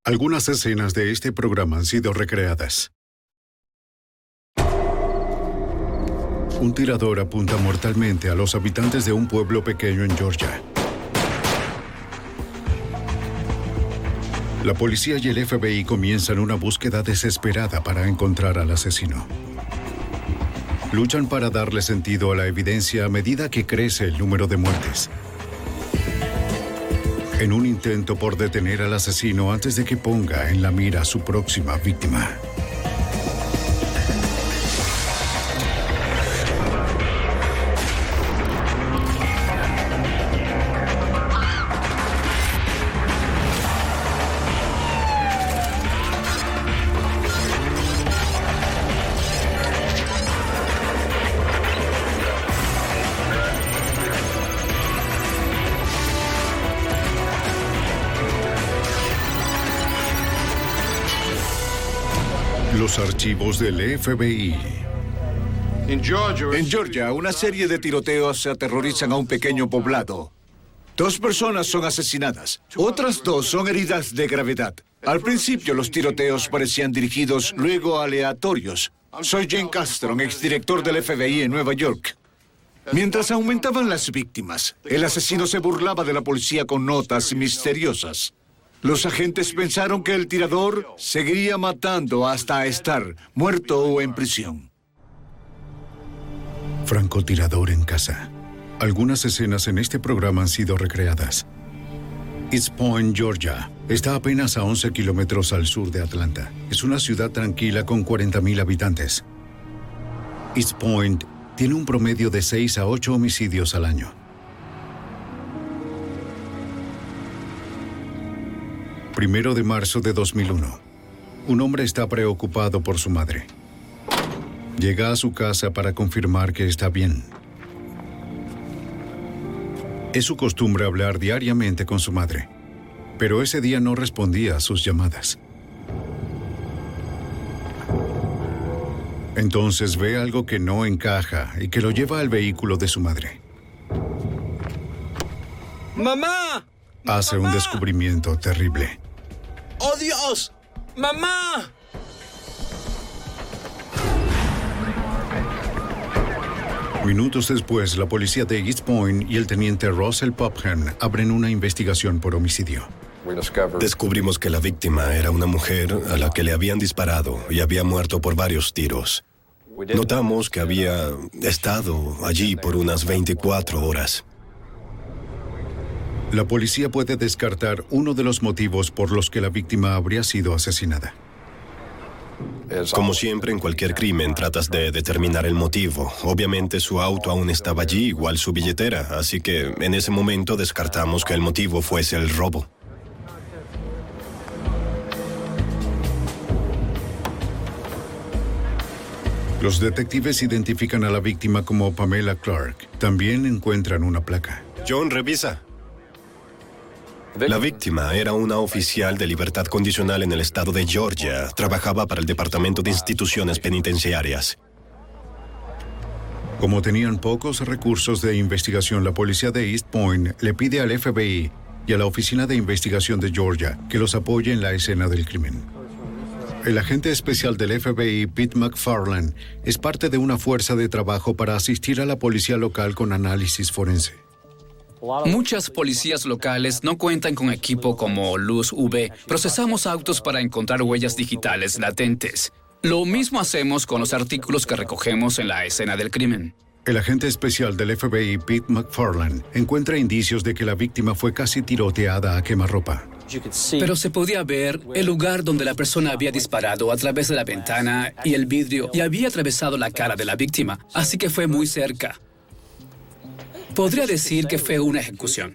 Algunas escenas de este programa han sido recreadas. Un tirador apunta mortalmente a los habitantes de un pueblo pequeño en Georgia. La policía y el FBI comienzan una búsqueda desesperada para encontrar al asesino. Luchan para darle sentido a la evidencia a medida que crece el número de muertes. En un intento por detener al asesino antes de que ponga en la mira a su próxima víctima. Los archivos del FBI. En Georgia, una serie de tiroteos aterrorizan a un pequeño poblado. 2 personas son asesinadas. Otras 2 son heridas de gravedad. Al principio, los tiroteos parecían dirigidos, luego aleatorios. Soy Jane Castron, exdirector del FBI en Nueva York. Mientras aumentaban las víctimas, el asesino se burlaba de la policía con notas misteriosas. Los agentes pensaron que el tirador seguiría matando hasta estar muerto o en prisión. Francotirador en casa. Algunas escenas en este programa han sido recreadas. East Point, Georgia, está apenas a 11 kilómetros al sur de Atlanta. Es una ciudad tranquila con 40,000 habitantes. East Point tiene un promedio de 6 a 8 homicidios al año. 1 de marzo de 2001. Un hombre está preocupado por su madre. Llega a su casa para confirmar que está bien. Es su costumbre hablar diariamente con su madre, pero ese día no respondía a sus llamadas. Entonces ve algo que no encaja y que lo lleva al vehículo de su madre. ¡Mamá! Hace un descubrimiento terrible. ¡Oh, Dios! ¡Mamá! Minutos después, la policía de East Point y el teniente Russell Popham abren una investigación por homicidio. Descubrimos que la víctima era una mujer a la que le habían disparado y había muerto por varios tiros. Notamos que había estado allí por unas 24 horas. La policía puede descartar uno de los motivos por los que la víctima habría sido asesinada. Como siempre en cualquier crimen, tratas de determinar el motivo. Obviamente su auto aún estaba allí, igual su billetera, así que en ese momento descartamos que el motivo fuese el robo. Los detectives identifican a la víctima como Pamela Clark. También encuentran una placa. John, revisa. La víctima era una oficial de libertad condicional en el estado de Georgia. Trabajaba para el Departamento de Instituciones Penitenciarias. Como tenían pocos recursos de investigación, la policía de East Point le pide al FBI y a la Oficina de Investigación de Georgia que los apoye en la escena del crimen. El agente especial del FBI, Pete McFarland, es parte de una fuerza de trabajo para asistir a la policía local con análisis forense. Muchas policías locales no cuentan con equipo como luz UV. Procesamos autos para encontrar huellas digitales latentes. Lo mismo hacemos con los artículos que recogemos en la escena del crimen. El agente especial del FBI, Pete McFarland, encuentra indicios de que la víctima fue casi tiroteada a quemarropa. Pero se podía ver el lugar donde la persona había disparado a través de la ventana y el vidrio y había atravesado la cara de la víctima, así que fue muy cerca. Podría decir que fue una ejecución.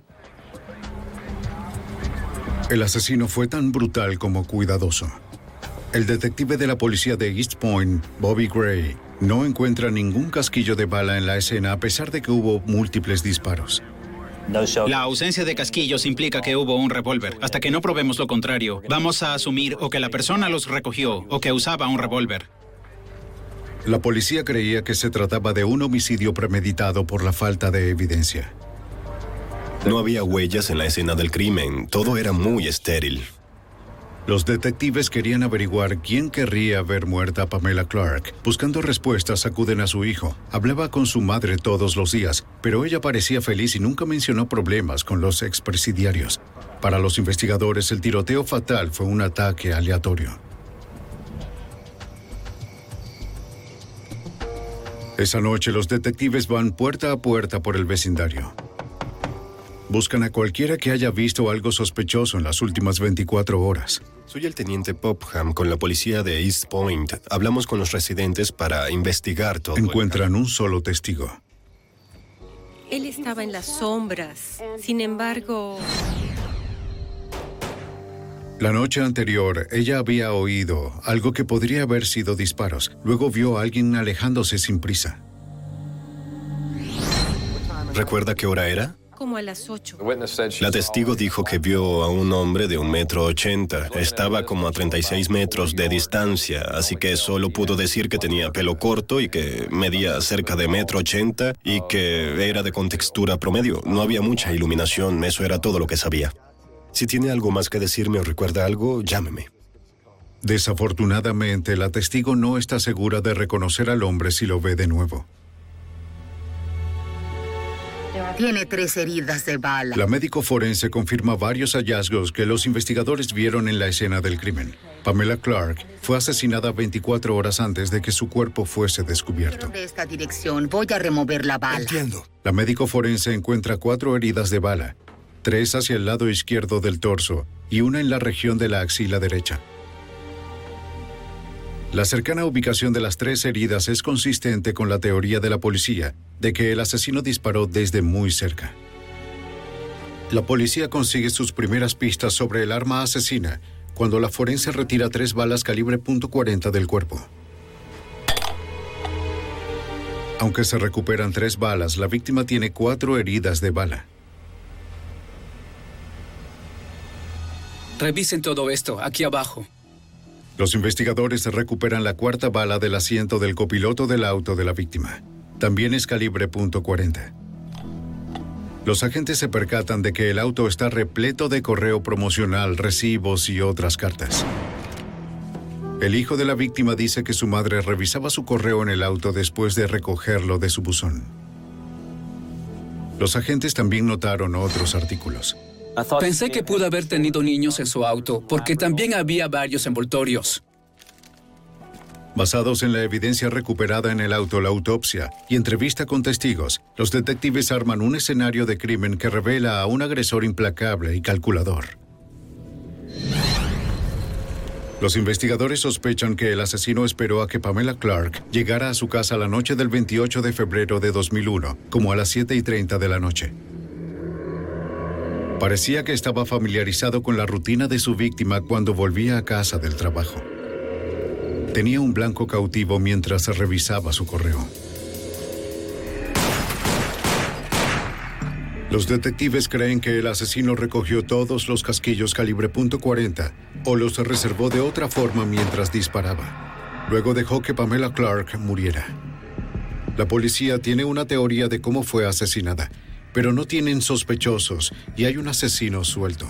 El asesino fue tan brutal como cuidadoso. El detective de la policía de East Point, Bobby Gray, no encuentra ningún casquillo de bala en la escena a pesar de que hubo múltiples disparos. La ausencia de casquillos implica que hubo un revólver. Hasta que no probemos lo contrario, vamos a asumir o que la persona los recogió o que usaba un revólver. La policía creía que se trataba de un homicidio premeditado por la falta de evidencia. No había huellas en la escena del crimen. Todo era muy estéril. Los detectives querían averiguar quién querría ver muerta a Pamela Clark. Buscando respuestas, acuden a su hijo. Hablaba con su madre todos los días, pero ella parecía feliz y nunca mencionó problemas con los expresidiarios. Para los investigadores, el tiroteo fatal fue un ataque aleatorio. Esa noche, los detectives van puerta a puerta por el vecindario. Buscan a cualquiera que haya visto algo sospechoso en las últimas 24 horas. Soy el teniente Popham con la policía de East Point. Hablamos con los residentes para investigar todo. Encuentran un solo testigo. Él estaba en las sombras. Sin embargo... La noche anterior, ella había oído algo que podría haber sido disparos. Luego vio a alguien alejándose sin prisa. ¿Recuerda qué hora era? Como a las 8. La testigo dijo que vio a un hombre de 1,80 m. Estaba como a 36 metros de distancia, así que solo pudo decir que tenía pelo corto y que medía cerca de 1,80 m y que era de contextura promedio. No había mucha iluminación, eso era todo lo que sabía. Si tiene algo más que decirme o recuerda algo, llámeme. Desafortunadamente, la testigo no está segura de reconocer al hombre si lo ve de nuevo. Tiene 3 heridas de bala. La médico forense confirma varios hallazgos que los investigadores vieron en la escena del crimen. Pamela Clark fue asesinada 24 horas antes de que su cuerpo fuese descubierto. De esta dirección, voy a remover la bala. Entiendo. La médico forense encuentra 4 heridas de bala, 3 hacia el lado izquierdo del torso y una en la región de la axila derecha. La cercana ubicación de las 3 heridas es consistente con la teoría de la policía de que el asesino disparó desde muy cerca. La policía consigue sus primeras pistas sobre el arma asesina cuando la forense retira 3 balas calibre .40 del cuerpo. Aunque se recuperan 3 balas, la víctima tiene 4 heridas de bala. Revisen todo esto, aquí abajo. Los investigadores recuperan la 4ª bala del asiento del copiloto del auto de la víctima. También es calibre .40. Los agentes se percatan de que el auto está repleto de correo promocional, recibos y otras cartas. El hijo de la víctima dice que su madre revisaba su correo en el auto después de recogerlo de su buzón. Los agentes también notaron otros artículos. Pensé que pudo haber tenido niños en su auto, porque también había varios envoltorios. Basados en la evidencia recuperada en el auto, la autopsia y entrevista con testigos, los detectives arman un escenario de crimen que revela a un agresor implacable y calculador. Los investigadores sospechan que el asesino esperó a que Pamela Clark llegara a su casa la noche del 28 de febrero de 2001, como a las 7:30 de la noche. Parecía que estaba familiarizado con la rutina de su víctima cuando volvía a casa del trabajo. Tenía un blanco cautivo mientras revisaba su correo. Los detectives creen que el asesino recogió todos los casquillos calibre .40 o los reservó de otra forma mientras disparaba. Luego dejó que Pamela Clark muriera. La policía tiene una teoría de cómo fue asesinada, pero no tienen sospechosos y hay un asesino suelto.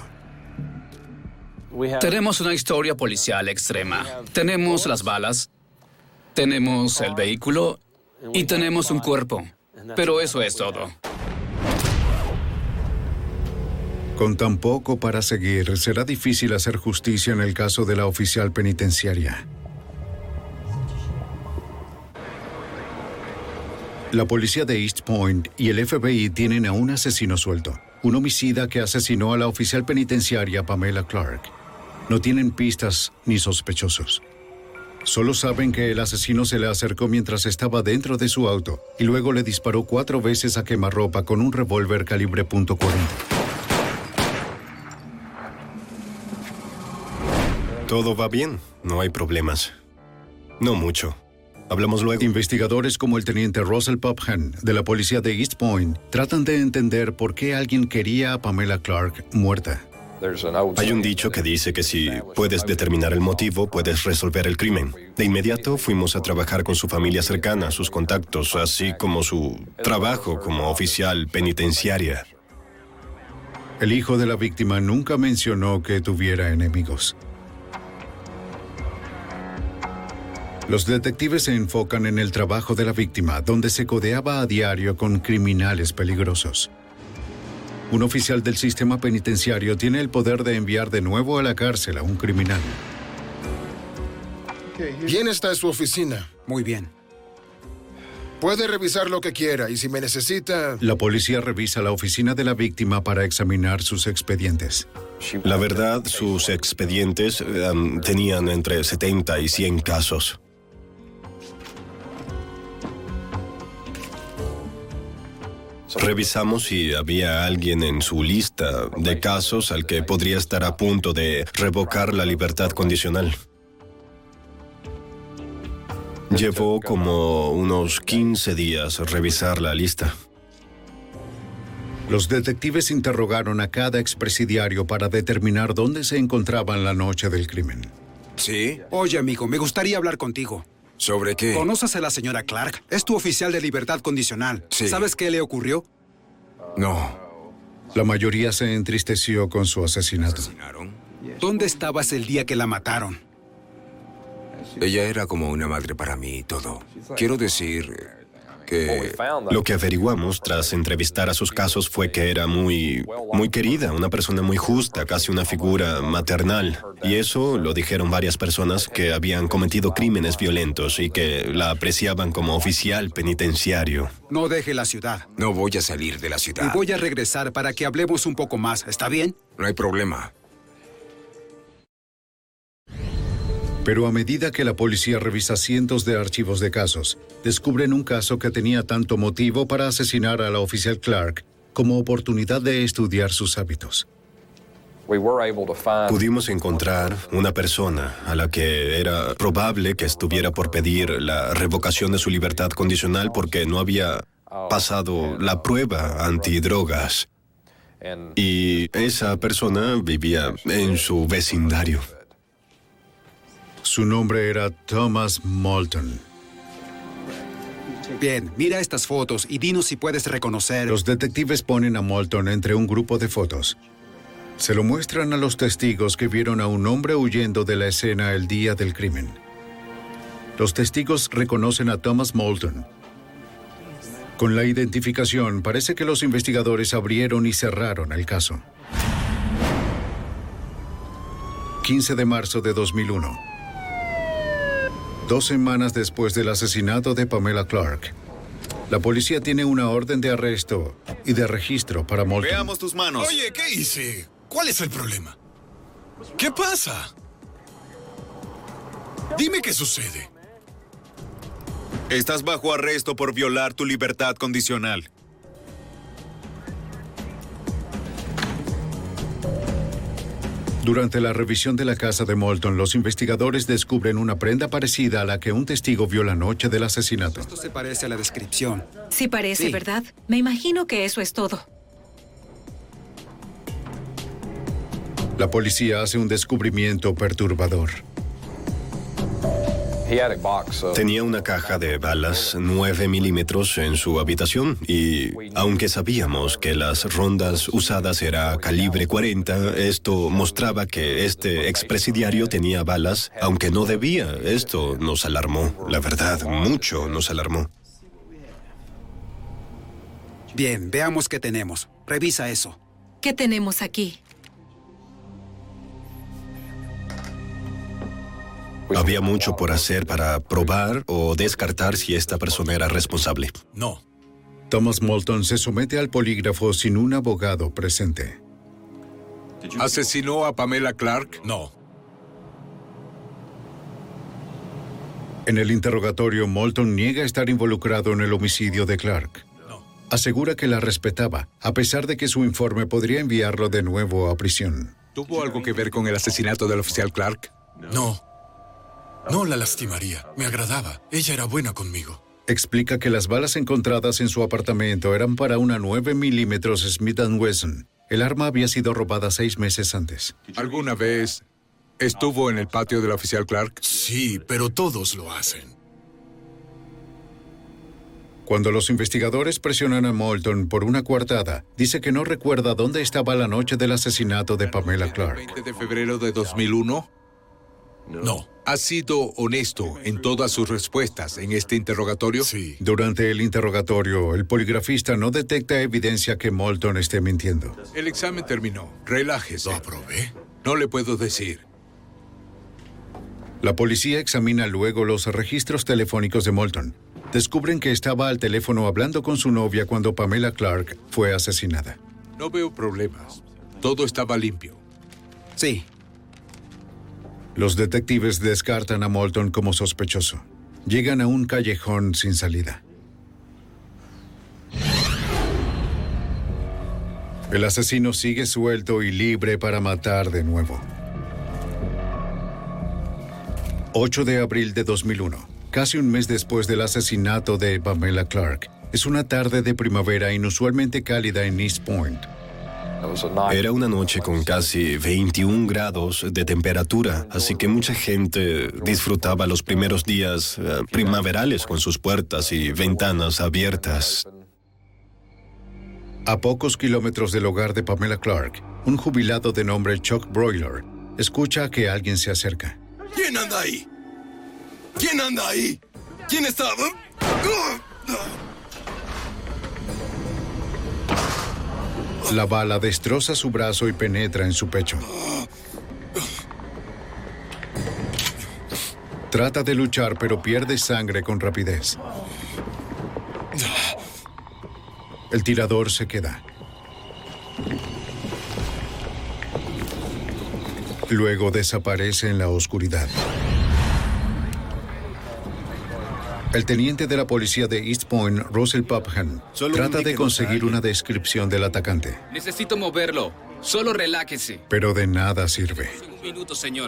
Tenemos una historia policial extrema. Tenemos las balas, tenemos el vehículo y tenemos un cuerpo. Pero eso es todo. Con tan poco para seguir, será difícil hacer justicia en el caso de la oficial penitenciaria. La policía de East Point y el FBI tienen a un asesino suelto, un homicida que asesinó a la oficial penitenciaria Pamela Clark. No tienen pistas ni sospechosos. Solo saben que el asesino se le acercó mientras estaba dentro de su auto y luego le disparó 4 veces a quemarropa con un revólver calibre .40. Todo va bien, no hay problemas. No mucho. Hablamos luego. Investigadores como el teniente Russell Popham de la policía de East Point tratan de entender por qué alguien quería a Pamela Clark muerta. Hay un dicho que dice que si puedes determinar el motivo, puedes resolver el crimen. De inmediato fuimos a trabajar con su familia cercana, sus contactos, así como su trabajo como oficial penitenciaria. El hijo de la víctima nunca mencionó que tuviera enemigos. Los detectives se enfocan en el trabajo de la víctima, donde se codeaba a diario con criminales peligrosos. Un oficial del sistema penitenciario tiene el poder de enviar de nuevo a la cárcel a un criminal. Bien, está en su oficina. Muy bien. Puede revisar lo que quiera y si me necesita... La policía revisa la oficina de la víctima para examinar sus expedientes. La verdad, sus expedientes tenían entre 70 y 100 casos. Revisamos si había alguien en su lista de casos al que podría estar a punto de revocar la libertad condicional. Llevó como unos 15 días revisar la lista. Los detectives interrogaron a cada expresidiario para determinar dónde se encontraban la noche del crimen. ¿Sí? Oye, amigo, me gustaría hablar contigo. ¿Sobre qué? ¿Conoces a la señora Clark? Es tu oficial de libertad condicional. Sí. ¿Sabes qué le ocurrió? No. La mayoría se entristeció con su asesinato. ¿Asesinaron? ¿Dónde estabas el día que la mataron? Ella era como una madre para mí y todo. Quiero decir que... Lo que averiguamos tras entrevistar a sus casos fue que era muy querida, una persona muy justa, casi una figura maternal. Y eso lo dijeron varias personas que habían cometido crímenes violentos y que la apreciaban como oficial penitenciario. No deje la ciudad. No voy a salir de la ciudad. Y voy a regresar para que hablemos un poco más. ¿Está bien? No hay problema. Pero a medida que la policía revisa cientos de archivos de casos, descubren un caso que tenía tanto motivo para asesinar a la oficial Clark como oportunidad de estudiar sus hábitos. Pudimos encontrar una persona a la que era probable que estuviera por pedir la revocación de su libertad condicional porque no había pasado la prueba antidrogas. Y esa persona vivía en su vecindario. Su nombre era Thomas Moulton. Bien, mira estas fotos y dinos si puedes reconocer... Los detectives ponen a Moulton entre un grupo de fotos. Se lo muestran a los testigos que vieron a un hombre huyendo de la escena el día del crimen. Los testigos reconocen a Thomas Moulton. Con la identificación, parece que los investigadores abrieron y cerraron el caso. 15 de marzo de 2001. 2 semanas después del asesinato de Pamela Clark, la policía tiene una orden de arresto y de registro para Moulton. Veamos tus manos. Oye, ¿qué hice? ¿Cuál es el problema? ¿Qué pasa? Dime qué sucede. Estás bajo arresto por violar tu libertad condicional. Durante la revisión de la casa de Moulton, los investigadores descubren una prenda parecida a la que un testigo vio la noche del asesinato. Esto se parece a la descripción. Sí parece, Sí. ¿verdad? Me imagino que eso es todo. La policía hace un descubrimiento perturbador. Tenía una caja de balas 9 milímetros en su habitación y, aunque sabíamos que las rondas usadas era calibre 40, esto mostraba que este expresidiario tenía balas, aunque no debía. Esto nos alarmó, la verdad, mucho nos alarmó. Bien, veamos qué tenemos. Revisa eso. ¿Qué tenemos aquí? Había mucho por hacer para probar o descartar si esta persona era responsable. No. Thomas Moulton se somete al polígrafo sin un abogado presente. ¿Asesinó a Pamela Clark? No. En el interrogatorio, Moulton niega estar involucrado en el homicidio de Clark. Asegura que la respetaba, a pesar de que su informe podría enviarlo de nuevo a prisión. ¿Tuvo algo que ver con el asesinato del oficial Clark? No. No la lastimaría. Me agradaba. Ella era buena conmigo. Explica que las balas encontradas en su apartamento eran para una 9 milímetros Smith & Wesson. El arma había sido robada 6 meses antes. ¿Alguna vez estuvo en el patio del oficial Clark? Sí, pero todos lo hacen. Cuando los investigadores presionan a Moulton por una coartada, dice que no recuerda dónde estaba la noche del asesinato de Pamela Clark. ¿20 de febrero de 2001? No. ¿Ha sido honesto en todas sus respuestas en este interrogatorio? Sí. Durante el interrogatorio, el poligrafista no detecta evidencia que Moulton esté mintiendo. El examen terminó. Relájese. ¿Lo aprobé? No le puedo decir. La policía examina luego los registros telefónicos de Moulton. Descubren que estaba al teléfono hablando con su novia cuando Pamela Clark fue asesinada. No veo problemas. Todo estaba limpio. Sí. Los detectives descartan a Moulton como sospechoso. Llegan a un callejón sin salida. El asesino sigue suelto y libre para matar de nuevo. 8 de abril de 2001, casi un mes después del asesinato de Pamela Clark. Es una tarde de primavera inusualmente cálida en East Point. Era una noche con casi 21 grados de temperatura, así que mucha gente disfrutaba los primeros días primaverales con sus puertas y ventanas abiertas. A pocos kilómetros del hogar de Pamela Clark, un jubilado de nombre Chuck Broiler escucha que alguien se acerca. ¿Quién anda ahí? ¿Quién anda ahí? ¿Quién está? La bala destroza su brazo y penetra en su pecho. Trata de luchar, pero pierde sangre con rapidez. El tirador se queda. Luego desaparece en la oscuridad. El teniente de la policía de East Point, Russell Popham, trata de conseguir una descripción del atacante. Necesito moverlo. Solo relájese. Pero de nada sirve. Un minuto, señor.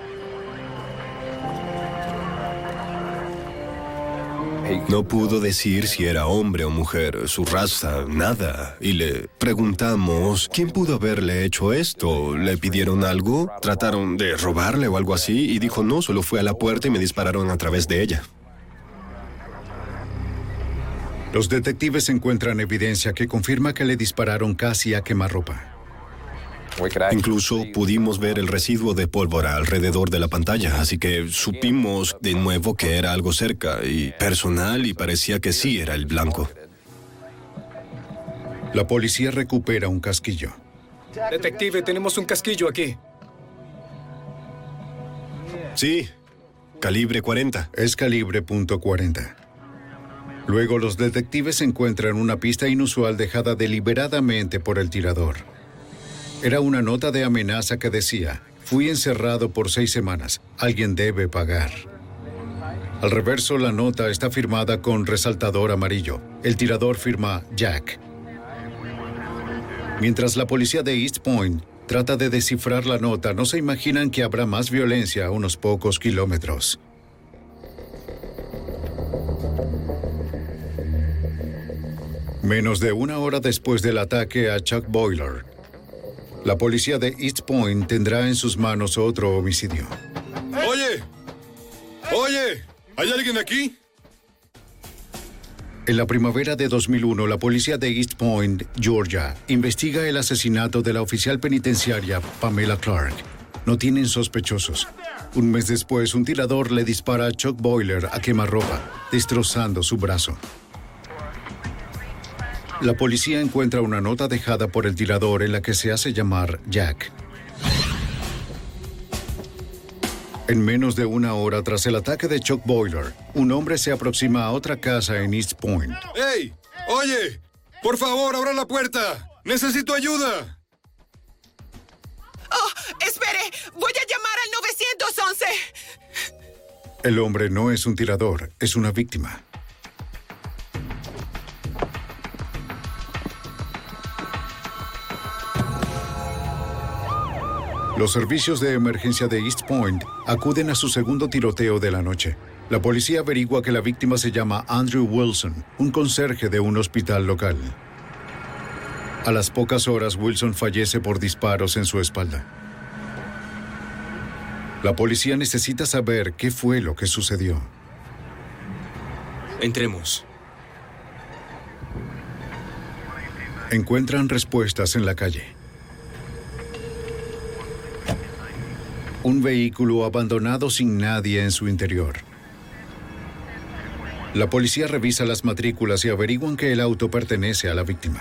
No pudo decir si era hombre o mujer, su raza, nada. Y le preguntamos, ¿quién pudo haberle hecho esto? ¿Le pidieron algo? ¿Trataron de robarle o algo así? Y dijo, no, solo fue a la puerta y me dispararon a través de ella. Los detectives encuentran evidencia que confirma que le dispararon casi a quemarropa. Incluso pudimos ver el residuo de pólvora alrededor de la pantalla, así que supimos de nuevo que era algo cerca y personal y parecía que sí era el blanco. La policía recupera un casquillo. Detective, tenemos un casquillo aquí. Sí, calibre 40. Es calibre .40. Luego los detectives encuentran una pista inusual dejada deliberadamente por el tirador. Era una nota de amenaza que decía, fui encerrado por 6 semanas, alguien debe pagar. Al reverso, la nota está firmada con resaltador amarillo. El tirador firma Jack. Mientras la policía de East Point trata de descifrar la nota, no se imaginan que habrá más violencia a unos pocos kilómetros. Menos de una hora después del ataque a Chuck Boiler, la policía de East Point tendrá en sus manos otro homicidio. ¡Oye! ¡Oye! ¿Hay alguien aquí? En la primavera de 2001, la policía de East Point, Georgia, investiga el asesinato de la oficial penitenciaria Pamela Clark. No tienen sospechosos. Un mes después, un tirador le dispara a Chuck Boiler a quemarropa, destrozando su brazo. La policía encuentra una nota dejada por el tirador en la que se hace llamar Jack. En menos de una hora tras el ataque de Chuck Boiler, un hombre se aproxima a otra casa en East Point. ¡Hey! ¡Oye! ¡Por favor, abra la puerta! ¡Necesito ayuda! ¡Oh! ¡Espere! ¡Voy a llamar al 911! El hombre no es un tirador, es una víctima. Los servicios de emergencia de East Point acuden a su segundo tiroteo de la noche. La policía averigua que la víctima se llama Andrew Wilson, un conserje de un hospital local. A las pocas horas, Wilson fallece por disparos en su espalda. La policía necesita saber qué fue lo que sucedió. Entremos. Encuentran respuestas en la calle. Un vehículo abandonado sin nadie en su interior. La policía revisa las matrículas y averiguan que el auto pertenece a la víctima.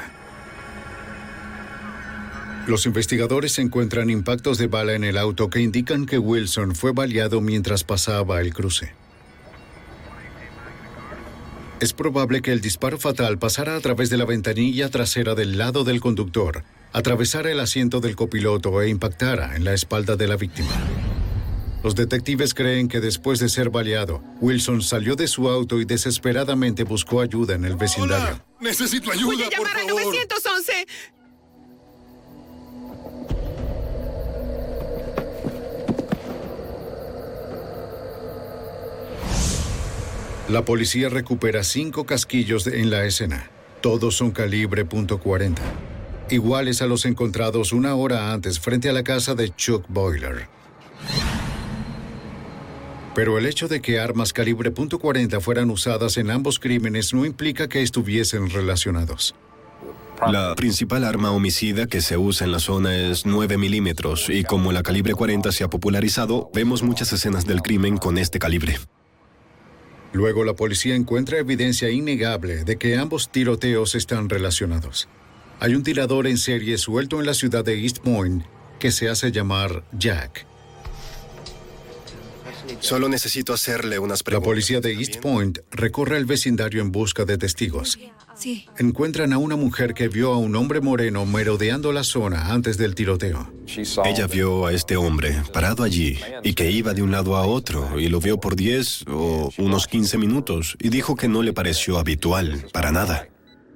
Los investigadores encuentran impactos de bala en el auto que indican que Wilson fue baleado mientras pasaba el cruce. Es probable que el disparo fatal pasara a través de la ventanilla trasera del lado del conductor, atravesara el asiento del copiloto e impactara en la espalda de la víctima. Los detectives creen que después de ser baleado, Wilson salió de su auto y desesperadamente buscó ayuda en el vecindario. ¡Hola! ¡Necesito ayuda, Voy a llamar al 911. La policía recupera 5 casquillos en la escena. Todos son calibre .40, iguales a los encontrados una hora antes frente a la casa de Chuck Boiler. Pero el hecho de que armas calibre .40 fueran usadas en ambos crímenes no implica que estuviesen relacionados. La principal arma homicida que se usa en la zona es 9 milímetros y como la calibre 40 se ha popularizado, vemos muchas escenas del crimen con este calibre. Luego la policía encuentra evidencia innegable de que ambos tiroteos están relacionados. Hay un tirador en serie suelto en la ciudad de East Point que se hace llamar Jack. Solo necesito hacerle unas preguntas. La policía de East Point recorre el vecindario en busca de testigos. Sí. Encuentran a una mujer que vio a un hombre moreno merodeando la zona antes del tiroteo. Ella vio a este hombre parado allí y que iba de un lado a otro y lo vio por 10 o unos 15 minutos y dijo que no le pareció habitual, para nada.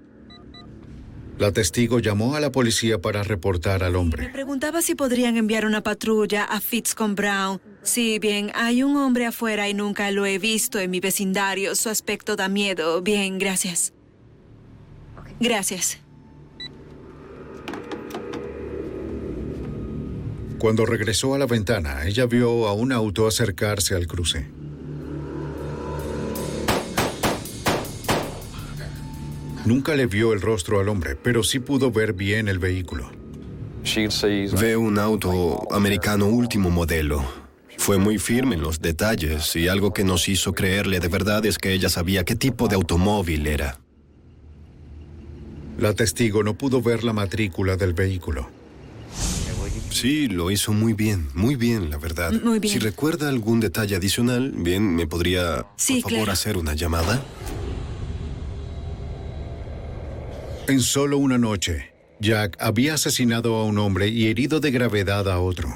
La testigo llamó a la policía para reportar al hombre. Me preguntaba si podrían enviar una patrulla a Fitz con Brown. Sí, bien, hay un hombre afuera y nunca lo he visto en mi vecindario. Su aspecto da miedo. Bien, gracias. Gracias. Cuando regresó a la ventana, ella vio a un auto acercarse al cruce. Nunca le vio el rostro al hombre, pero sí pudo ver bien el vehículo. Ve un auto americano último modelo. Fue muy firme en los detalles y algo que nos hizo creerle de verdad es que ella sabía qué tipo de automóvil era. La testigo no pudo ver la matrícula del vehículo. Sí, lo hizo muy bien, la verdad. Muy bien. Si recuerda algún detalle adicional, bien, ¿me podría, sí, por favor, claro, hacer una llamada? En solo una noche, Jack había asesinado a un hombre y herido de gravedad a otro.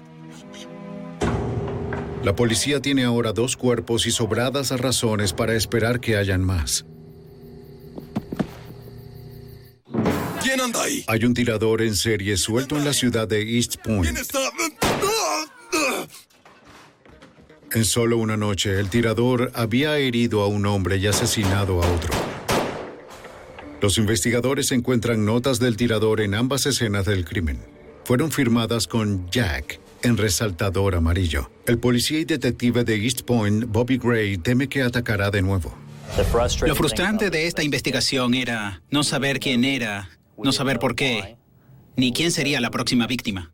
La policía tiene ahora 2 cuerpos y sobradas razones para esperar que hayan más. ¿Quién anda ahí? Hay un tirador en serie suelto en la ciudad de East Point. ¿Quién está? En solo una noche, el tirador había herido a un hombre y asesinado a otro. Los investigadores encuentran notas del tirador en ambas escenas del crimen. Fueron firmadas con Jack en resaltador amarillo. El policía y detective de East Point, Bobby Gray, teme que atacará de nuevo. Lo frustrante de esta investigación era no saber quién era, no saber por qué, ni quién sería la próxima víctima.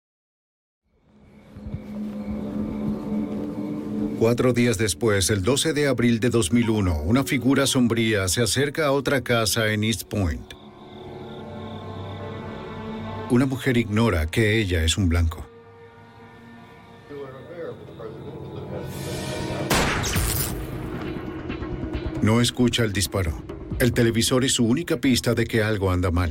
4 días después, el 12 de abril de 2001, una figura sombría se acerca a otra casa en East Point. Una mujer ignora que ella es un blanco. No escucha el disparo. El televisor es su única pista de que algo anda mal.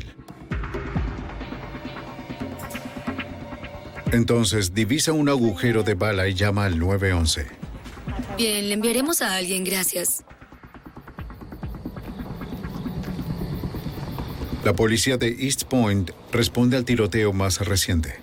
Entonces divisa un agujero de bala y llama al 911. Bien, le enviaremos a alguien, gracias. La policía de East Point responde al tiroteo más reciente.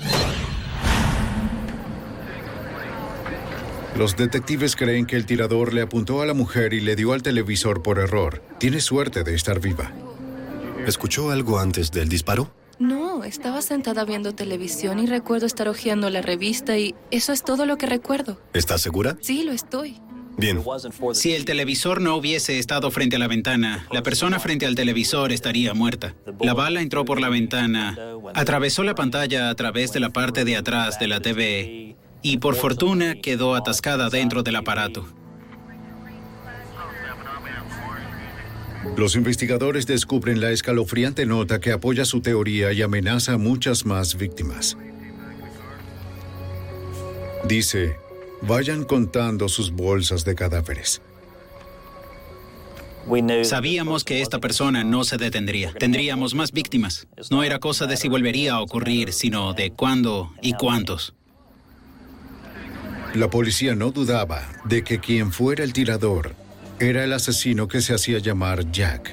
Los detectives creen que el tirador le apuntó a la mujer y le dio al televisor por error. Tiene suerte de estar viva. ¿Escuchó algo antes del disparo? No, estaba sentada viendo televisión y recuerdo estar hojeando la revista y eso es todo lo que recuerdo. ¿Estás segura? Sí, lo estoy. Bien. Si el televisor no hubiese estado frente a la ventana, la persona frente al televisor estaría muerta. La bala entró por la ventana, atravesó la pantalla a través de la parte de atrás de la TV y por fortuna quedó atascada dentro del aparato. Los investigadores descubren la escalofriante nota que apoya su teoría y amenaza a muchas más víctimas. Dice, vayan contando sus bolsas de cadáveres. Sabíamos que esta persona no se detendría. Tendríamos más víctimas. No era cosa de si volvería a ocurrir, sino de cuándo y cuántos. La policía no dudaba de que quien fuera el tirador era el asesino que se hacía llamar Jack.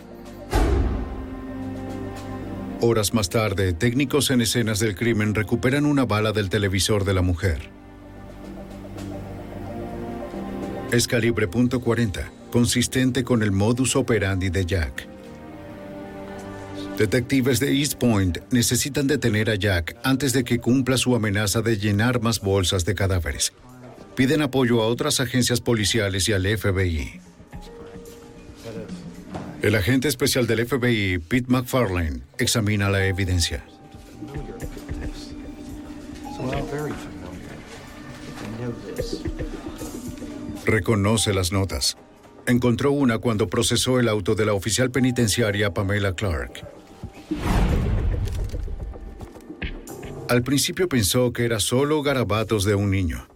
Horas más tarde, técnicos en escenas del crimen recuperan una bala del televisor de la mujer. Es calibre .40, consistente con el modus operandi de Jack. Detectives de East Point necesitan detener a Jack antes de que cumpla su amenaza de llenar más bolsas de cadáveres. Piden apoyo a otras agencias policiales y al FBI. El agente especial del FBI, Pete McFarlane, examina la evidencia. Reconoce las notas. Encontró una cuando procesó el auto de la oficial penitenciaria Pamela Clark. Al principio pensó que era solo garabatos de un niño.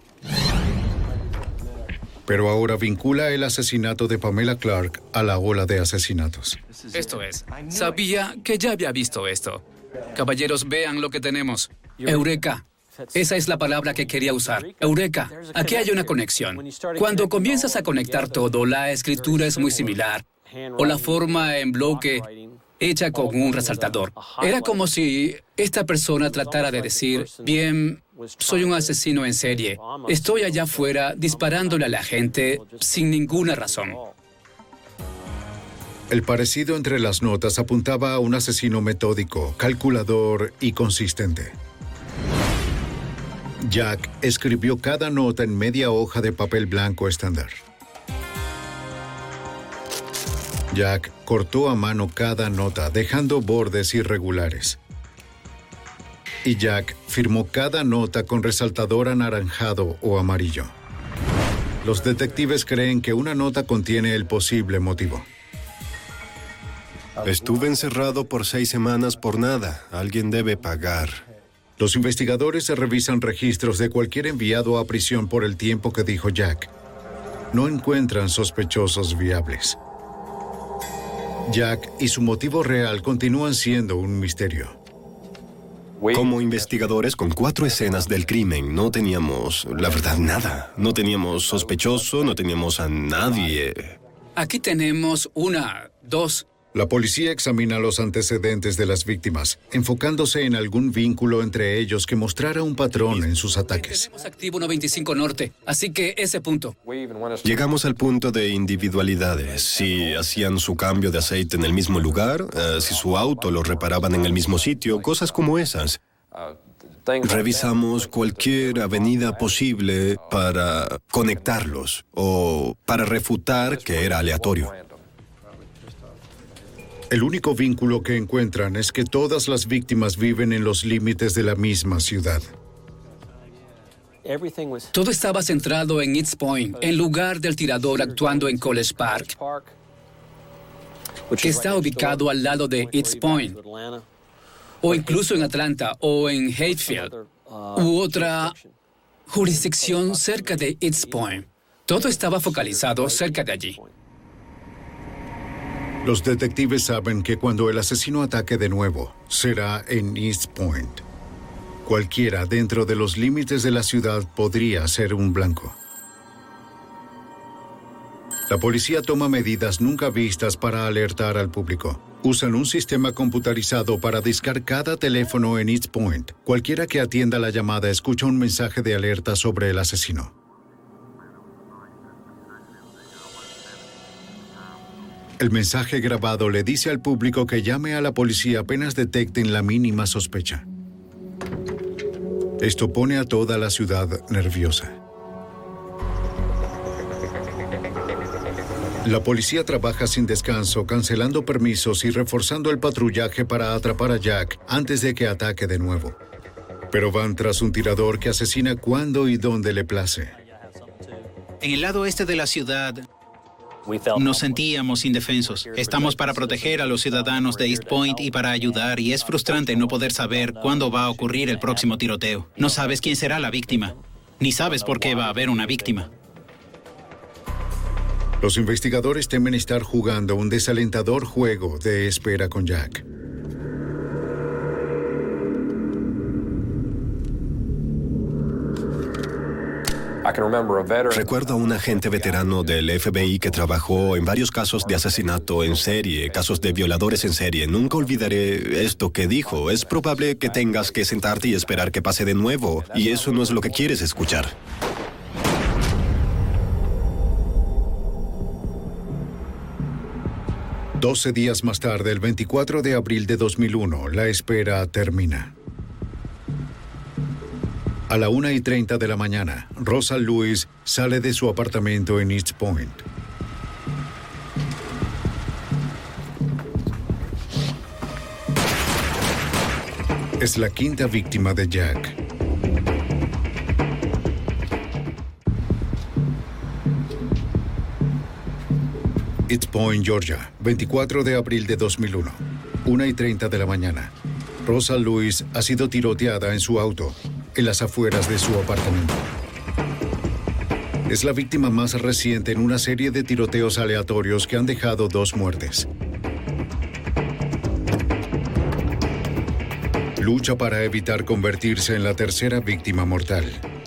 Pero ahora vincula el asesinato de Pamela Clark a la ola de asesinatos. Esto es, sabía que ya había visto esto. Caballeros, vean lo que tenemos. Eureka. Esa es la palabra que quería usar. Eureka. Aquí hay una conexión. Cuando comienzas a conectar todo, la escritura es muy similar. O la forma en bloque hecha con un resaltador. Era como si esta persona tratara de decir, bien, soy un asesino en serie. Estoy allá afuera disparándole a la gente sin ninguna razón. El parecido entre las notas apuntaba a un asesino metódico, calculador y consistente. Jack escribió cada nota en media hoja de papel blanco estándar. Jack cortó a mano cada nota, dejando bordes irregulares. Y Jack firmó cada nota con resaltador anaranjado o amarillo. Los detectives creen que una nota contiene el posible motivo. Estuve encerrado por 6 semanas por nada. Alguien debe pagar. Los investigadores revisan registros de cualquier enviado a prisión por el tiempo que dijo Jack. No encuentran sospechosos viables. Jack y su motivo real continúan siendo un misterio. Como investigadores con 4 escenas del crimen, no teníamos, la verdad, nada. No teníamos sospechoso, no teníamos a nadie. Aquí tenemos 1, 2... La policía examina los antecedentes de las víctimas, enfocándose en algún vínculo entre ellos que mostrara un patrón en sus ataques. Tenemos activo 125 Norte, así que ese punto. Llegamos al punto de individualidades. Si hacían su cambio de aceite en el mismo lugar, si su auto lo reparaban en el mismo sitio, cosas como esas. Revisamos cualquier avenida posible para conectarlos o para refutar que era aleatorio. El único vínculo que encuentran es que todas las víctimas viven en los límites de la misma ciudad. Todo estaba centrado en East Point, en lugar del tirador actuando en College Park, que está ubicado al lado de East Point, o incluso en Atlanta o en Hatfield, u otra jurisdicción cerca de East Point. Todo estaba focalizado cerca de allí. Los detectives saben que cuando el asesino ataque de nuevo, será en East Point. Cualquiera dentro de los límites de la ciudad podría ser un blanco. La policía toma medidas nunca vistas para alertar al público. Usan un sistema computarizado para discar cada teléfono en East Point. Cualquiera que atienda la llamada escucha un mensaje de alerta sobre el asesino. El mensaje grabado le dice al público que llame a la policía apenas detecten la mínima sospecha. Esto pone a toda la ciudad nerviosa. La policía trabaja sin descanso, cancelando permisos y reforzando el patrullaje para atrapar a Jack antes de que ataque de nuevo. Pero van tras un tirador que asesina cuando y donde le place. En el lado este de la ciudad, nos sentíamos indefensos. Estamos para proteger a los ciudadanos de East Point y para ayudar, y es frustrante no poder saber cuándo va a ocurrir el próximo tiroteo. No sabes quién será la víctima, ni sabes por qué va a haber una víctima. Los investigadores temen estar jugando un desalentador juego de espera con Jack. Recuerdo a un agente veterano del FBI que trabajó en varios casos de asesinato en serie, casos de violadores en serie. Nunca olvidaré esto que dijo. Es probable que tengas que sentarte y esperar que pase de nuevo, y eso no es lo que quieres escuchar. $12 días más tarde, el 24 de abril de 2001, la espera termina. A la 1:30 de la mañana, Rosa Lewis sale de su apartamento en East Point. Es la quinta víctima de Jack. East Point, Georgia, 24 de abril de 2001, 1:30 de la mañana. Rosa Lewis ha sido tiroteada en su auto, en las afueras de su apartamento. Es la víctima más reciente en una serie de tiroteos aleatorios que han dejado 2 muertes. Lucha para evitar convertirse en la tercera víctima mortal.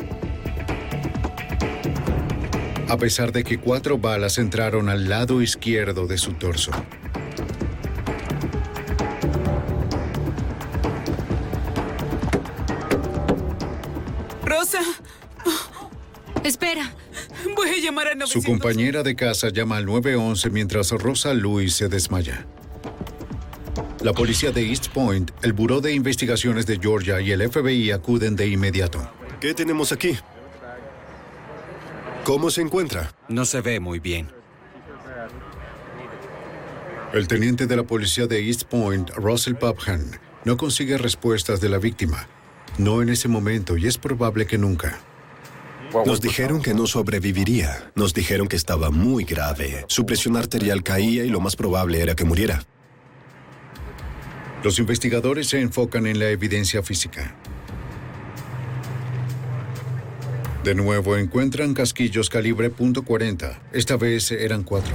A pesar de que 4 balas entraron al lado izquierdo de su torso. Rosa. Espera. Voy a llamar a 911. Su compañera de casa llama al 911 mientras Rosa Lewis se desmaya. La policía de East Point, el Buró de Investigaciones de Georgia y el FBI acuden de inmediato. ¿Qué tenemos aquí? ¿Cómo se encuentra? No se ve muy bien. El teniente de la policía de East Point, Russell Popham, no consigue respuestas de la víctima. No en ese momento, y es probable que nunca. Nos dijeron que no sobreviviría. Nos dijeron que estaba muy grave. Su presión arterial caía y lo más probable era que muriera. Los investigadores se enfocan en la evidencia física. De nuevo encuentran casquillos calibre .40. Esta vez eran 4.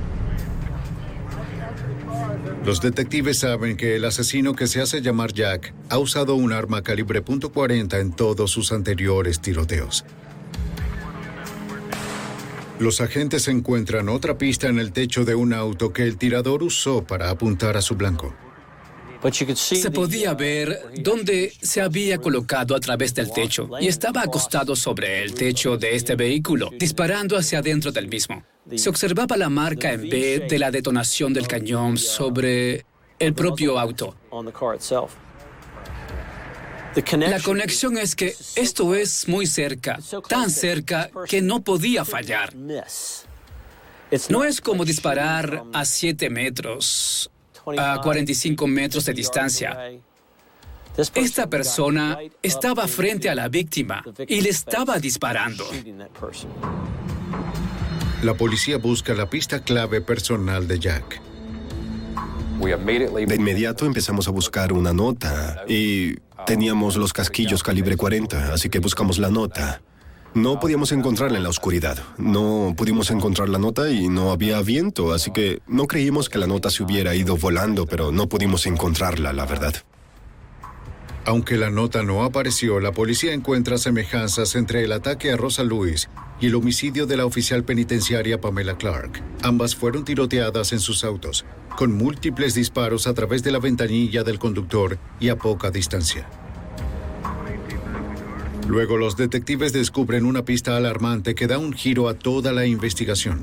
Los detectives saben que el asesino que se hace llamar Jack ha usado un arma calibre .40 en todos sus anteriores tiroteos. Los agentes encuentran otra pista en el techo de un auto que el tirador usó para apuntar a su blanco. Se podía ver dónde se había colocado a través del techo y estaba acostado sobre el techo de este vehículo, disparando hacia adentro del mismo. Se observaba la marca en B de la detonación del cañón sobre el propio auto. La conexión es que esto es muy cerca, tan cerca que no podía fallar. No es como disparar a 7 metros, a 45 metros de distancia. Esta persona estaba frente a la víctima y le estaba disparando. La policía busca la pista clave personal de Jack. De inmediato empezamos a buscar una nota y teníamos los casquillos calibre 40, así que buscamos la nota. No podíamos encontrarla en la oscuridad. No pudimos encontrar la nota y no había viento, así que no creímos que la nota se hubiera ido volando, pero no pudimos encontrarla, la verdad. Aunque la nota no apareció, la policía encuentra semejanzas entre el ataque a Rosa Lewis y el homicidio de la oficial penitenciaria Pamela Clark. Ambas fueron tiroteadas en sus autos, con múltiples disparos a través de la ventanilla del conductor y a poca distancia. Luego los detectives descubren una pista alarmante que da un giro a toda la investigación.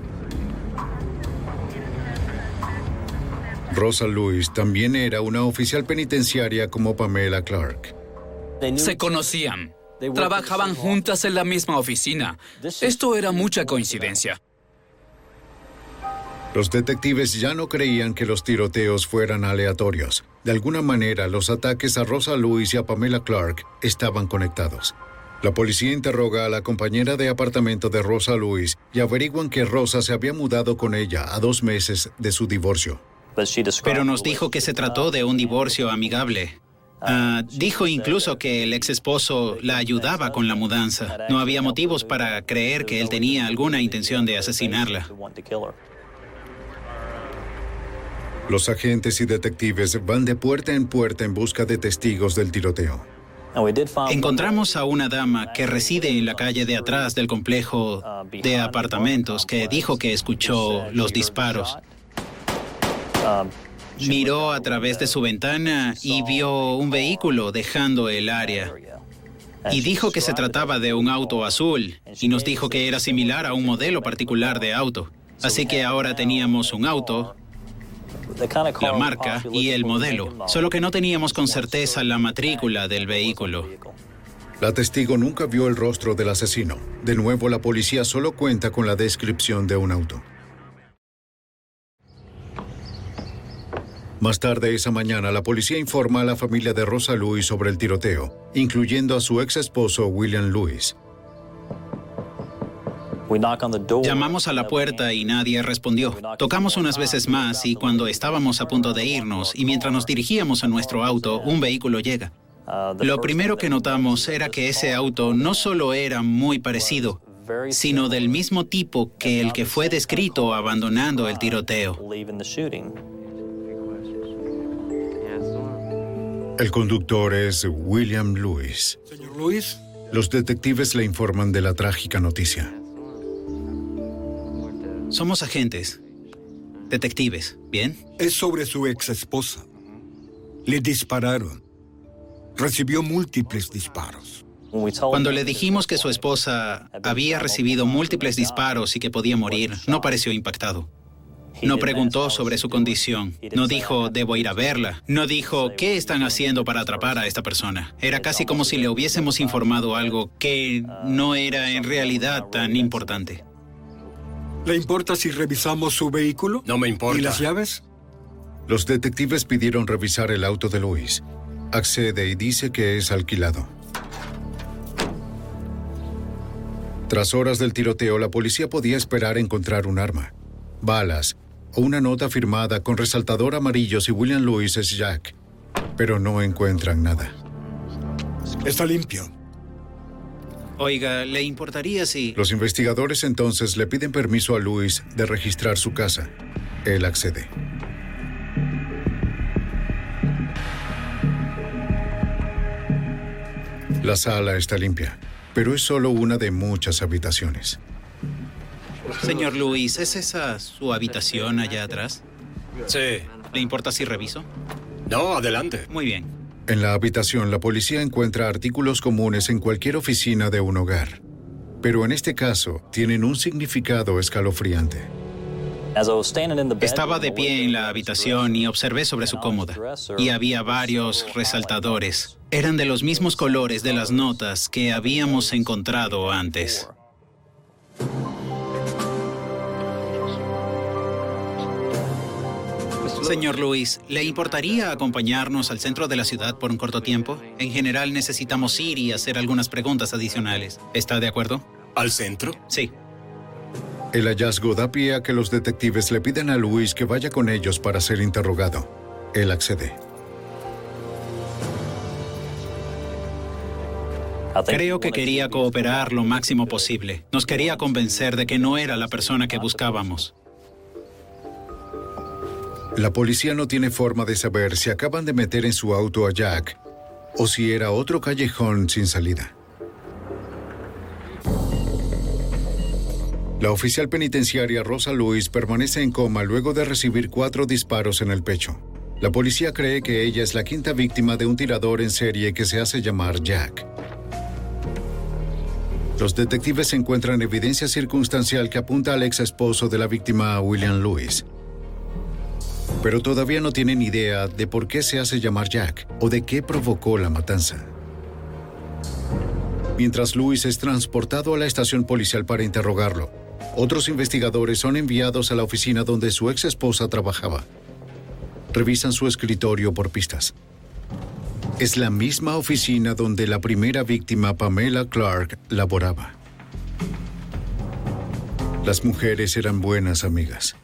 Rosa Lewis también era una oficial penitenciaria como Pamela Clark. Se conocían. Trabajaban juntas en la misma oficina. Esto era mucha coincidencia. Los detectives ya no creían que los tiroteos fueran aleatorios. De alguna manera, los ataques a Rosa Lewis y a Pamela Clark estaban conectados. La policía interroga a la compañera de apartamento de Rosa Lewis y averiguan que Rosa se había mudado con ella a 2 meses de su divorcio. Pero nos dijo que se trató de un divorcio amigable. Dijo incluso que el ex esposo la ayudaba con la mudanza. No había motivos para creer que él tenía alguna intención de asesinarla. Los agentes y detectives van de puerta en busca de testigos del tiroteo. Encontramos a una dama que reside en la calle de atrás del complejo de apartamentos que dijo que escuchó los disparos. Miró a través de su ventana y vio un vehículo dejando el área. Y dijo que se trataba de un auto azul y nos dijo que era similar a un modelo particular de auto. Así que ahora teníamos un auto, la marca y el modelo, solo que no teníamos con certeza la matrícula del vehículo. La testigo nunca vio el rostro del asesino. De nuevo, la policía solo cuenta con la descripción de un auto. Más tarde esa mañana, la policía informa a la familia de Rosa Lewis sobre el tiroteo, incluyendo a su ex esposo William Lewis. Llamamos a la puerta y nadie respondió. Tocamos unas veces más y cuando estábamos a punto de irnos y mientras nos dirigíamos a nuestro auto, un vehículo llega. Lo primero que notamos era que ese auto no solo era muy parecido, sino del mismo tipo que el que fue descrito abandonando el tiroteo. El conductor es William Lewis. Señor Lewis. Los detectives le informan de la trágica noticia. Somos agentes. Detectives, ¿bien? Es sobre su ex esposa. Le dispararon. Recibió múltiples disparos. Cuando le dijimos que su esposa había recibido múltiples disparos y que podía morir, no pareció impactado. No preguntó sobre su condición. No dijo, debo ir a verla. No dijo, ¿qué están haciendo para atrapar a esta persona? Era casi como si le hubiésemos informado algo que no era en realidad tan importante. ¿Le importa si revisamos su vehículo? No me importa. ¿Y las llaves? Los detectives pidieron revisar el auto de Lewis. Accede y dice que es alquilado. Tras horas del tiroteo, la policía podía esperar encontrar un arma, balas o una nota firmada con resaltador amarillo si William Lewis es Jack, pero no encuentran nada. Está limpio. Oiga, ¿le importaría si...? Los investigadores entonces le piden permiso a Lewis de registrar su casa. Él accede. La sala está limpia, pero es solo una de muchas habitaciones. Señor Lewis, ¿es esa su habitación allá atrás? Sí. ¿Le importa si reviso? No, adelante. Muy bien. En la habitación, la policía encuentra artículos comunes en cualquier oficina de un hogar. Pero en este caso, tienen un significado escalofriante. Estaba de pie en la habitación y observé sobre su cómoda. Y había varios resaltadores. Eran de los mismos colores de las notas que habíamos encontrado antes. Señor Lewis, ¿le importaría acompañarnos al centro de la ciudad por un corto tiempo? En general necesitamos ir y hacer algunas preguntas adicionales. ¿Está de acuerdo? ¿Al centro? Sí. El hallazgo da pie a que los detectives le piden a Lewis que vaya con ellos para ser interrogado. Él accede. Creo que quería cooperar lo máximo posible. Nos quería convencer de que no era la persona que buscábamos. La policía no tiene forma de saber si acaban de meter en su auto a Jack o si era otro callejón sin salida. La oficial penitenciaria Rosa Lewis permanece en coma luego de recibir 4 disparos en el pecho. La policía cree que ella es la 5ª víctima de un tirador en serie que se hace llamar Jack. Los detectives encuentran evidencia circunstancial que apunta al ex esposo de la víctima, William Lewis. Pero todavía no tienen idea de por qué se hace llamar Jack o de qué provocó la matanza. Mientras Lewis es transportado a la estación policial para interrogarlo, Otros investigadores son enviados a la oficina donde su ex esposa trabajaba. Revisan su escritorio por pistas. Es la misma oficina donde la primera víctima, Pamela Clark, laboraba. Las mujeres eran buenas amigas.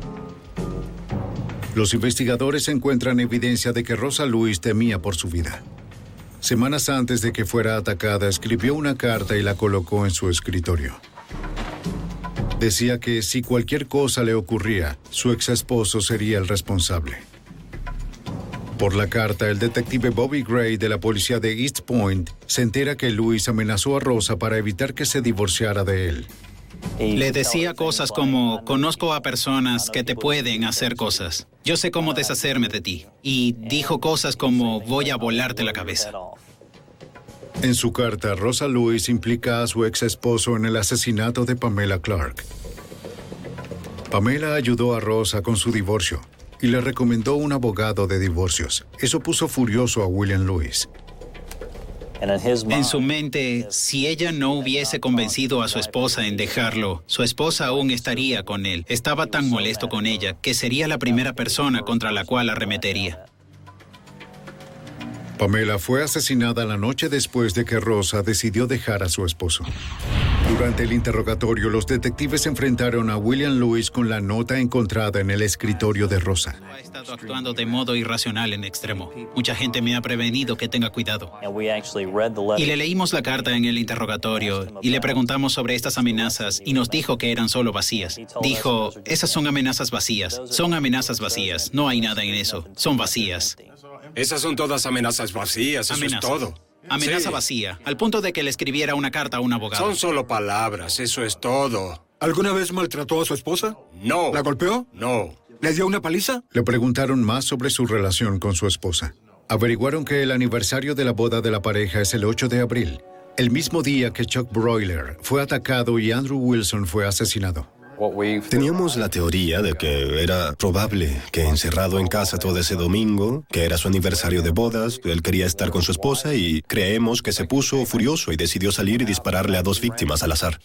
Los investigadores encuentran evidencia de que Rosa Lewis temía por su vida. Semanas antes de que fuera atacada, escribió una carta y la colocó en su escritorio. Decía que si cualquier cosa le ocurría, su ex esposo sería el responsable. Por la carta, el detective Bobby Gray de la policía de East Point se entera que Lewis amenazó a Rosa para evitar que se divorciara de él. Le decía cosas como, conozco a personas que te pueden hacer cosas. Yo sé cómo deshacerme de ti. Y dijo cosas como, voy a volarte la cabeza. En su carta, Rosa Lewis implica a su ex esposo en el asesinato de Pamela Clark. Pamela ayudó a Rosa con su divorcio y le recomendó un abogado de divorcios. Eso puso furioso a William Lewis. En su mente, si ella no hubiese convencido a su esposa en dejarlo, su esposa aún estaría con él. Estaba tan molesto con ella que sería la primera persona contra la cual arremetería. Pamela fue asesinada la noche después de que Rosa decidió dejar a su esposo. Durante el interrogatorio, los detectives enfrentaron a William Lewis con la nota encontrada en el escritorio de Rosa. Ha estado actuando de modo irracional en extremo. Mucha gente me ha prevenido que tenga cuidado. Y le leímos la carta en el interrogatorio y le preguntamos sobre estas amenazas y nos dijo que eran solo vacías. Dijo, esas son amenazas vacías. Son amenazas vacías. No hay nada en eso. Son vacías. Esas son todas amenazas vacías, eso es todo. Amenaza vacía, al punto de que le escribiera una carta a un abogado. Son solo palabras, eso es todo. ¿Alguna vez maltrató a su esposa? No. ¿La golpeó? No. ¿Le dio una paliza? Le preguntaron más sobre su relación con su esposa. Averiguaron que el aniversario de la boda de la pareja es el 8 de abril, el mismo día que Chuck Broiler fue atacado y Andrew Wilson fue asesinado. Teníamos la teoría de que era probable que encerrado en casa todo ese domingo, que era su aniversario de bodas, él quería estar con su esposa y creemos que se puso furioso y decidió salir y dispararle a 2 víctimas al azar.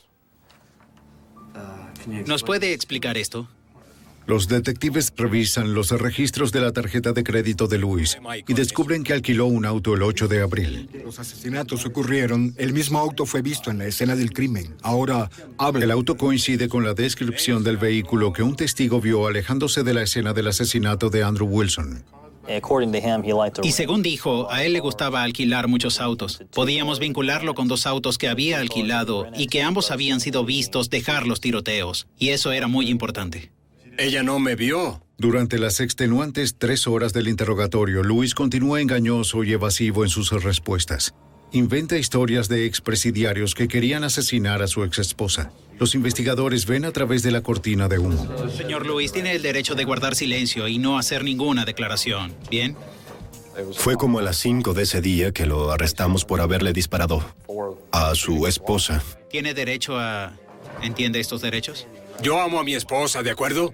¿Nos puede explicar esto? Los detectives revisan los registros de la tarjeta de crédito de Lewis y descubren que alquiló un auto el 8 de abril. Los asesinatos ocurrieron, el mismo auto fue visto en la escena del crimen. Ahora, el auto coincide con la descripción del vehículo que un testigo vio alejándose de la escena del asesinato de Andrew Wilson. Y según dijo, a él le gustaba alquilar muchos autos. Podíamos vincularlo con 2 autos que había alquilado y que ambos habían sido vistos dejar los tiroteos. Y eso era muy importante. Ella no me vio. Durante las extenuantes 3 horas del interrogatorio, Lewis continúa engañoso y evasivo en sus respuestas. Inventa historias de expresidiarios que querían asesinar a su exesposa. Los investigadores ven a través de la cortina de humo. Señor Lewis, tiene el derecho de guardar silencio y no hacer ninguna declaración. ¿Bien? Fue como a las 5 de ese día que lo arrestamos por haberle disparado a su esposa. ¿Tiene derecho a... ¿Entiende estos derechos? Yo amo a mi esposa, ¿de acuerdo?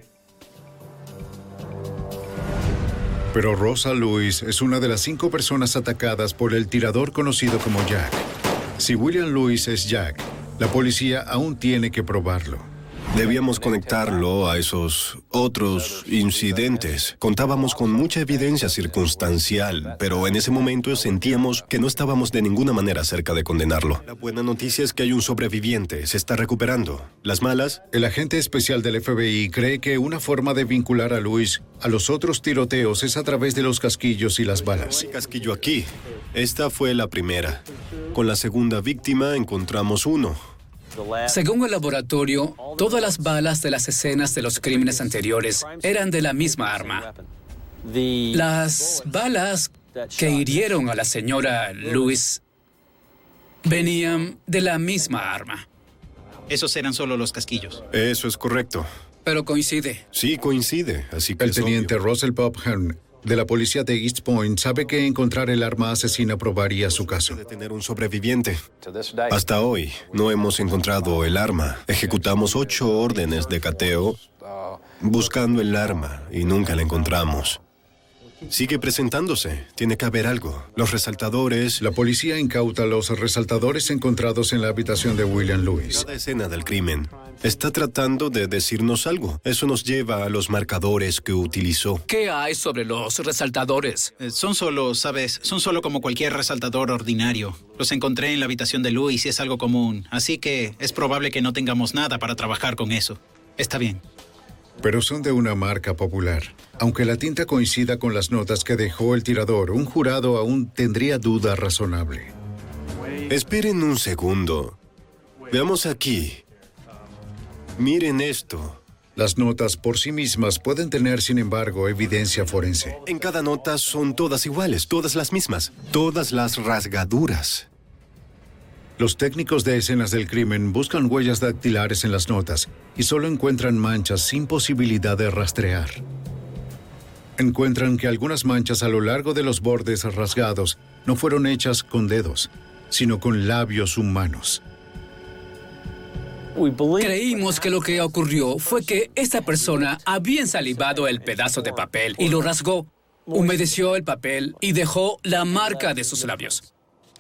Pero Rosa Lewis es una de las 5 personas atacadas por el tirador conocido como Jack. Si William Lewis es Jack, la policía aún tiene que probarlo. Debíamos conectarlo a esos otros incidentes. Contábamos con mucha evidencia circunstancial, pero en ese momento sentíamos que no estábamos de ninguna manera cerca de condenarlo. La buena noticia es que hay un sobreviviente, se está recuperando. Las malas... El agente especial del FBI cree que una forma de vincular a Lewis a los otros tiroteos es a través de los casquillos y las balas. No hay casquillo aquí. Esta fue la primera. Con la segunda víctima encontramos uno. Según el laboratorio, todas las balas de las escenas de los crímenes anteriores eran de la misma arma. Las balas que hirieron a la señora Lewis venían de la misma arma. Esos eran solo los casquillos. Eso es correcto. Pero coincide. Sí, coincide. Así que el teniente Russell Popham de la policía de East Point sabe que encontrar el arma asesina probaría su caso. De tener un sobreviviente. Hasta hoy no hemos encontrado el arma. Ejecutamos 8 órdenes de cateo buscando el arma y nunca la encontramos. Sigue presentándose. Tiene que haber algo. Los resaltadores... La policía incauta los resaltadores encontrados en la habitación de William Lewis. Cada escena del crimen está tratando de decirnos algo. Eso nos lleva a los marcadores que utilizó. ¿Qué hay sobre los resaltadores? Son solo como cualquier resaltador ordinario. Los encontré en la habitación de Lewis y es algo común. Así que es probable que no tengamos nada para trabajar con eso. Está bien. Pero son de una marca popular. Aunque la tinta coincida con las notas que dejó el tirador, un jurado aún tendría duda razonable. Esperen un segundo. Veamos aquí. Miren esto. Las notas por sí mismas pueden tener, sin embargo, evidencia forense. En cada nota son todas iguales, todas las mismas, todas las rasgaduras. Los técnicos de escenas del crimen buscan huellas dactilares en las notas y solo encuentran manchas sin posibilidad de rastrear. Encuentran que algunas manchas a lo largo de los bordes rasgados no fueron hechas con dedos, sino con labios humanos. Creímos que lo que ocurrió fue que esta persona había ensalivado el pedazo de papel y lo rasgó, humedeció el papel y dejó la marca de sus labios.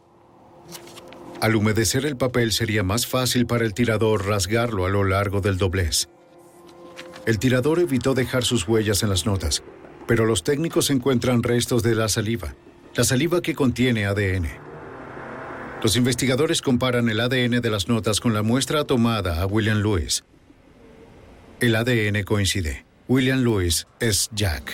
Al humedecer el papel sería más fácil para el tirador rasgarlo a lo largo del doblez. El tirador evitó dejar sus huellas en las notas, pero los técnicos encuentran restos de la saliva que contiene ADN. Los investigadores comparan el ADN de las notas con la muestra tomada a William Lewis. El ADN coincide. William Lewis es Jack.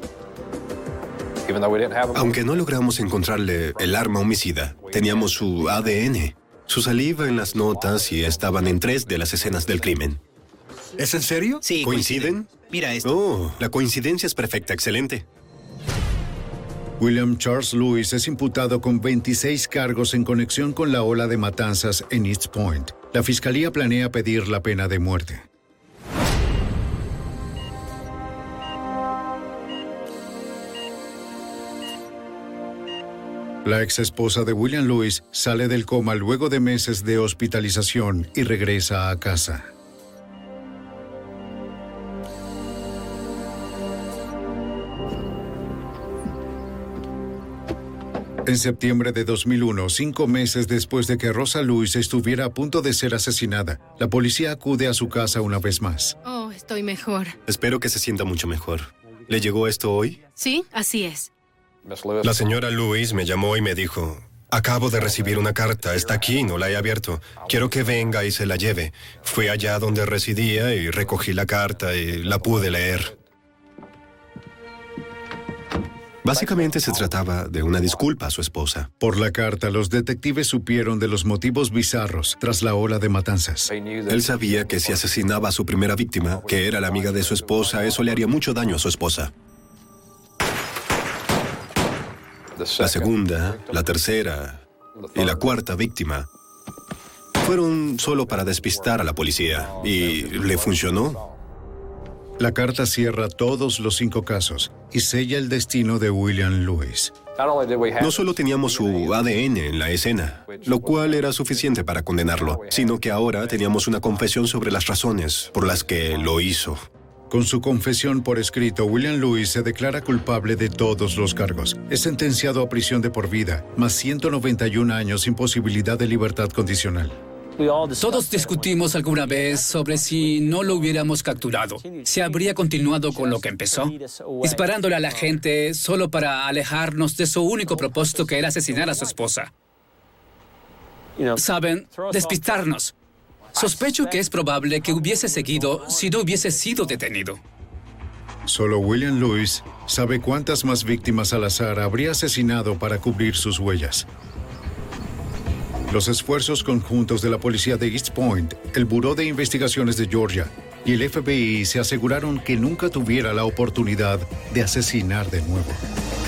Aunque no logramos encontrarle el arma homicida, teníamos su ADN, su saliva en las notas y estaban en 3 de las escenas del crimen. ¿Es en serio? Sí. ¿Coinciden? Mira esto. Oh, la coincidencia es perfecta, excelente. William Charles Lewis es imputado con 26 cargos en conexión con la ola de matanzas en East Point. La fiscalía planea pedir la pena de muerte. La ex esposa de William Lewis sale del coma luego de meses de hospitalización y regresa a casa. En septiembre de 2001, 5 meses después de que Rosa Lewis estuviera a punto de ser asesinada, la policía acude a su casa una vez más. Oh, estoy mejor. Espero que se sienta mucho mejor. ¿Le llegó esto hoy? Sí, así es. La señora Lewis me llamó y me dijo, acabo de recibir una carta, está aquí, no la he abierto. Quiero que venga y se la lleve. Fui allá donde residía y recogí la carta y la pude leer. Básicamente se trataba de una disculpa a su esposa. Por la carta, los detectives supieron de los motivos bizarros tras la ola de matanzas. Él sabía que si asesinaba a su primera víctima, que era la amiga de su esposa, eso le haría mucho daño a su esposa. La segunda, la tercera y la cuarta víctima fueron solo para despistar a la policía y le funcionó. La carta cierra todos los 5 casos y sella el destino de William Lewis. No solo teníamos su ADN en la escena, lo cual era suficiente para condenarlo, sino que ahora teníamos una confesión sobre las razones por las que lo hizo. Con su confesión por escrito, William Lewis se declara culpable de todos los cargos. Es sentenciado a prisión de por vida, más 191 años sin posibilidad de libertad condicional. Todos discutimos alguna vez sobre si no lo hubiéramos capturado. ¿Se habría continuado con lo que empezó? Disparándole a la gente solo para alejarnos de su único propósito, que era asesinar a su esposa. ¿Saben? Despistarnos. Sospecho que es probable que hubiese seguido si no hubiese sido detenido. Solo William Lewis sabe cuántas más víctimas al azar habría asesinado para cubrir sus huellas. Los esfuerzos conjuntos de la policía de East Point, el Buró de Investigaciones de Georgia y el FBI se aseguraron que nunca tuviera la oportunidad de asesinar de nuevo.